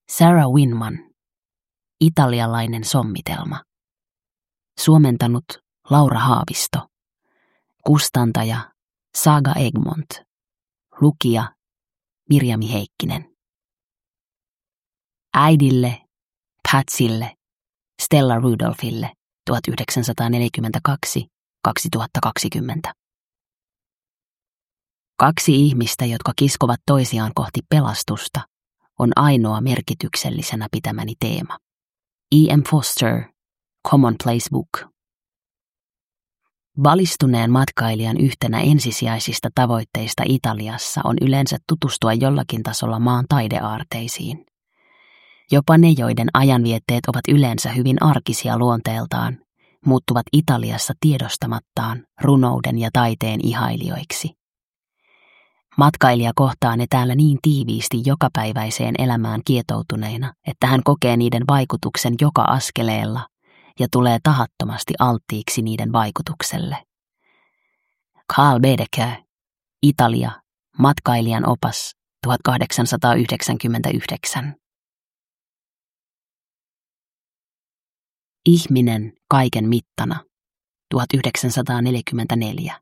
Sarah Winman, italialainen sommitelma. Suomentanut Laura Haavisto. Kustantaja Saga Egmont. Lukija Mirjami Heikkinen. Äidille, Patsille, Stella Rudolphille 1942-2020. Kaksi ihmistä, jotka kiskovat toisiaan kohti pelastusta, on ainoa merkityksellisenä pitämäni teema. E.M. Foster, Commonplace Book. Valistuneen matkailijan yhtenä ensisijaisista tavoitteista Italiassa on yleensä tutustua jollakin tasolla maan taideaarteisiin. Jopa ne, joiden ajanvietteet ovat yleensä hyvin arkisia luonteeltaan, muuttuvat Italiassa tiedostamattaan runouden ja taiteen ihailijoiksi. Matkailija kohtaa ne täällä niin tiiviisti jokapäiväiseen elämään kietoutuneina, että hän kokee niiden vaikutuksen joka askeleella ja tulee tahattomasti alttiiksi niiden vaikutukselle. Carl Baedeker, Italia, matkailijan opas 1899. Ihminen kaiken mittana 1944.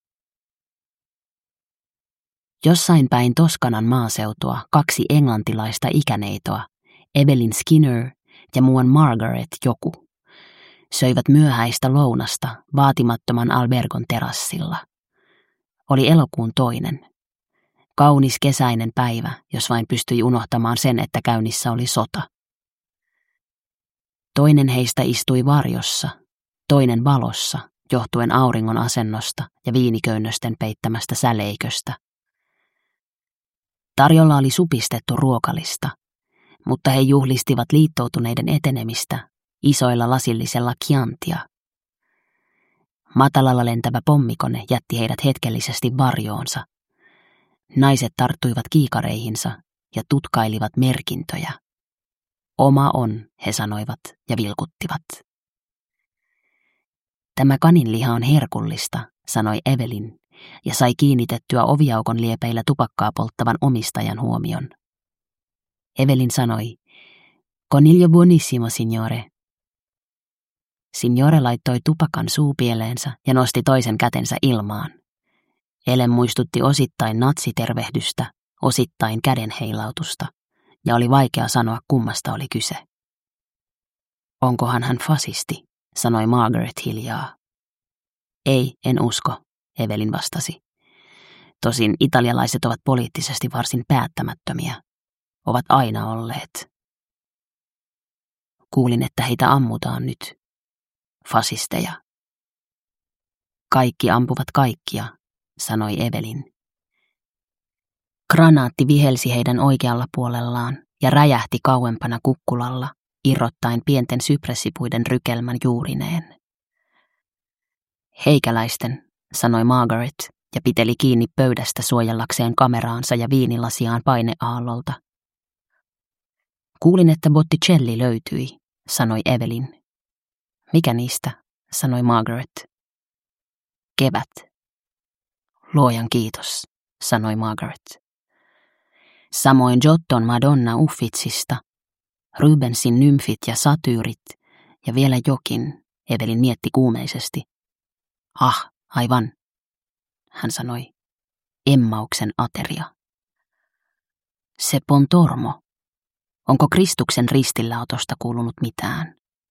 Jossain päin Toskanan maaseutua kaksi englantilaista ikäneitoa, Evelyn Skinner ja muuan Margaret joku, söivät myöhäistä lounasta vaatimattoman albergon terassilla. Oli elokuun 2. Kaunis kesäinen päivä, jos vain pystyi unohtamaan sen, että käynnissä oli sota. Toinen heistä istui varjossa, toinen valossa, johtuen auringon asennosta ja viiniköynnösten peittämästä säleiköstä. Tarjolla oli supistettu ruokalista, mutta he juhlistivat liittoutuneiden etenemistä isoilla lasillisella Chiantia. Matalalla lentävä pommikone jätti heidät hetkellisesti varjoonsa. Naiset tarttuivat kiikareihinsa ja tutkailivat merkintöjä. Oma on, he sanoivat ja vilkuttivat. Tämä kaninliha on herkullista, sanoi Evelyn, ja sai kiinnitettyä oviaukon liepeillä tupakkaa polttavan omistajan huomion. Evelyn sanoi, "Coniglio buonissimo, signore." Signore laittoi tupakan suupieleensä ja nosti toisen kätensä ilmaan. Ele muistutti osittain natsitervehdystä, osittain kädenheilautusta, ja oli vaikea sanoa, kummasta oli kyse. "Onkohan hän fasisti?" sanoi Margaret hiljaa. "Ei, en usko," Evelyn vastasi. "Tosin italialaiset ovat poliittisesti varsin päättämättömiä. Ovat aina olleet." "Kuulin, että heitä ammutaan nyt. Fasisteja." "Kaikki ampuvat kaikkia," sanoi Evelyn. Granaatti vihelsi heidän oikealla puolellaan ja räjähti kauempana kukkulalla, irrottaen pienten sypressipuiden rykelmän juurineen. "Heikäläisten," sanoi Margaret ja piteli kiinni pöydästä suojellakseen kameraansa ja viinilasiaan paineaallolta. "Kuulin, että Botticelli löytyi," sanoi Evelyn. "Mikä niistä?" sanoi Margaret. "Kevät." "Luojan kiitos," sanoi Margaret. "Samoin Giotton Madonna Uffizista, Rubensin nymfit ja satyyrit ja vielä jokin," Evelyn mietti kuumeisesti. "Ah, aivan," hän sanoi. "Emmauksen ateria." "Se Pontormo. Onko Kristuksen ristilläotosta kuulunut mitään?"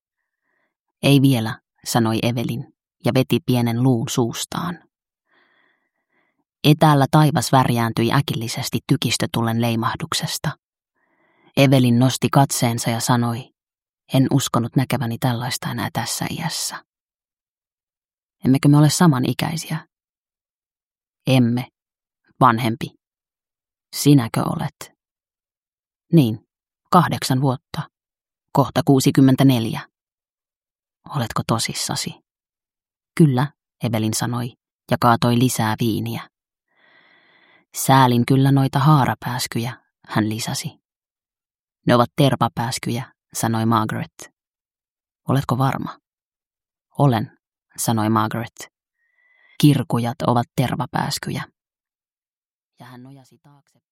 "Ei vielä," sanoi Evelyn ja veti pienen luun suustaan. Etäällä taivas värjääntyi äkillisesti tykistötulen leimahduksesta. Evelyn nosti katseensa ja sanoi, "En uskonut näkeväni tällaista enää tässä iässä." "Emmekö me ole samanikäisiä?" "Emme. Vanhempi." "Sinäkö olet?" "Niin, 8 vuotta. Kohta 64. "Oletko tosissasi?" "Kyllä," Evelyn sanoi ja kaatoi lisää viiniä. "Säälin kyllä noita haarapääskyjä," hän lisäsi. "Ne ovat tervapääskyjä," sanoi Margaret. "Oletko varma?" "Olen," sanoi Margaret. "Kirkujat ovat tervapääskyjä." Ja hän nojasi taakse.